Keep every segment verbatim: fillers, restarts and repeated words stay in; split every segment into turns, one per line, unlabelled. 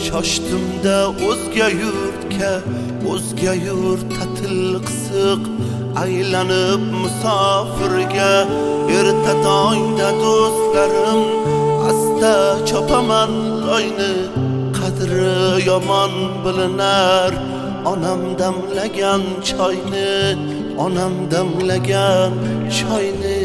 Shoshdim-da o'zga yurtga, o'zga yurt ta'til qisiq, aylanib musofirga. Erta tongda do'stlarim asta chopaman loyni, qadri yomon bilinar onam damlagan choyni, onam damlagan choyni.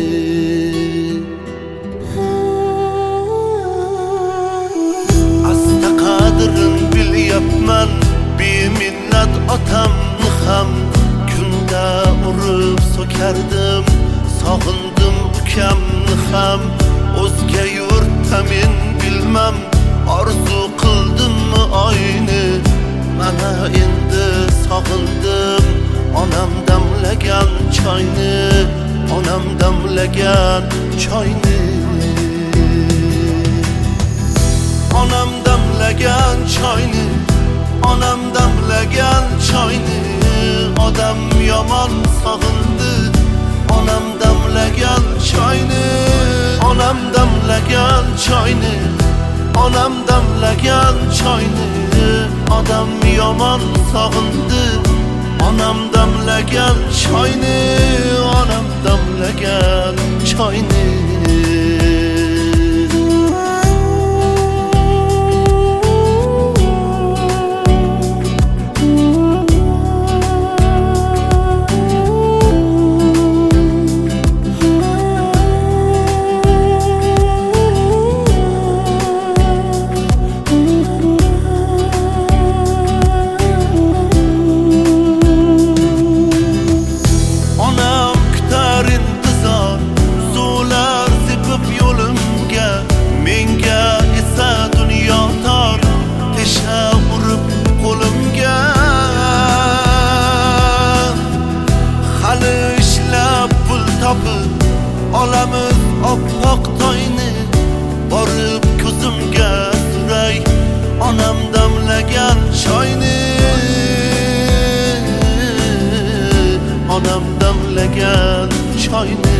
Asta qadrin bilyapman, beminnat otamni ham kunda urib so'kardim. Sog'indim ukamni ham, o'zga yurtda men bilmam orzu qildimmi oyni. Mana endi sog'indim onam damlagan choyni, onam damlagan choyni. Onam damlagan choyni, onam damlagan choyni. Odam yomon sog'indi onam damlagan choyni, onam damlagan choyni, onam damlagan choyni. Odam yomon sog'indi onam damlagan choyni, onam damlagan choyni. Olamiz oppoq toyni, borib ko'zimga suray onam damlagan choyni, onam damlagan choyni.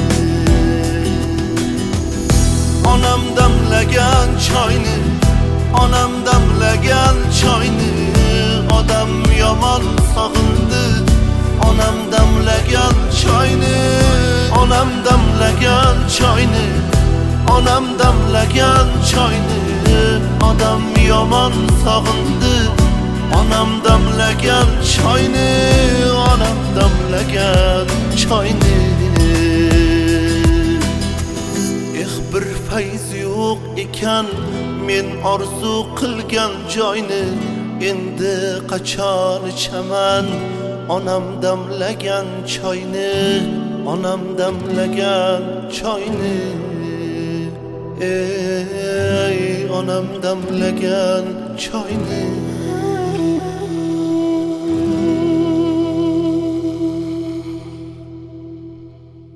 Onam damlagan choyni, onam damlagan choyni. Odam yomon sog'indi onam damlagan choyni, onam damlagan choyni, onam damlagan choyni. Odam yomon sog'indi onam damlagan choyni, onam damlagan choyni. Eh bir fayz yo'q ekan men orzu qilgan joyni, endi qachon ichaman onam damlagan choyni, onam damlagan choyni. Ey onam damlagan choyni.